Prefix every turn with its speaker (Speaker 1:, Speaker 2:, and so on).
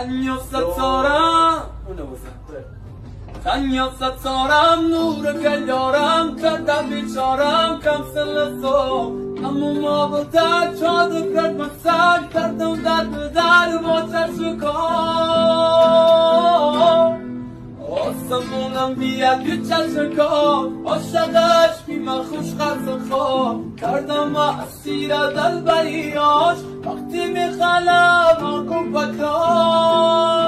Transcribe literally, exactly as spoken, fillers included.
Speaker 1: تنیا ستارم تنیا ستارم نور گلیارم کردم بیچارم کم سن تو اما ما با در چادر کرد مسک کردم در به در با چشم کار آسمونم بیاد که چشم کار عاشقش بی من خوش قرص خواه کردم اسیر دل بریاش وقتی میخلم آکو بکار